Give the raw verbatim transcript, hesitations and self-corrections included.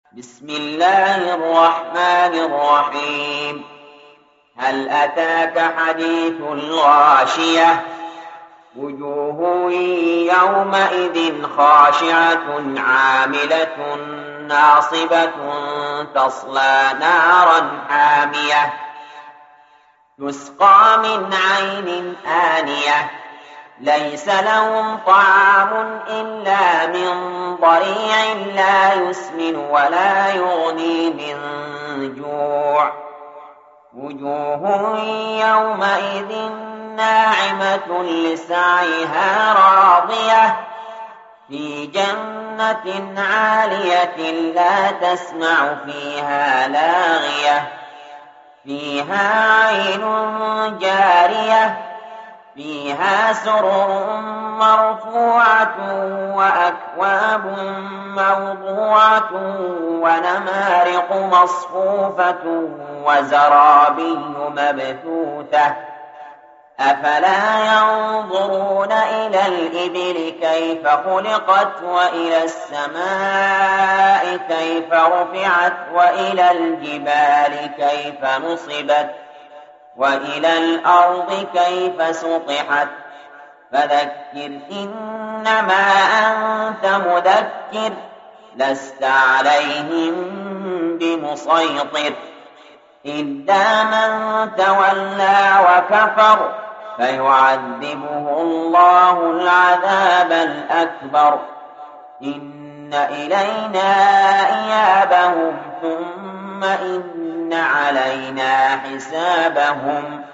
بسم الله الرحمن الرحيم. هل أتاك حديث الغاشية؟ وجوه يومئذ خاشعة عاملة ناصبة تصلى نارا حامية تسقى من عين آنية ليس لهم طعام إلا من ضريع لا يسمن ولا يغني من جوع. وجوه يومئذ ناعمة لسعيها راضية في جنة عالية لا تسمع فيها لاغية فيها عين جارية فيها سرر مرفوعة وأكواب موضوعة ونمارق مصفوفة وزرابي مبثوثة أفلا ينظرون إلى الإبل كيف خلقت وإلى السماء كيف رفعت وإلى الجبال كيف نصبت وإلى الأرض كيف سطحت فذكر إنما أنت مذكر لست عليهم بمسيطر إلا من تولى وكفر فيعذبه الله العذاب الأكبر إن إلينا إيابهم ثم إن علينا حسابهم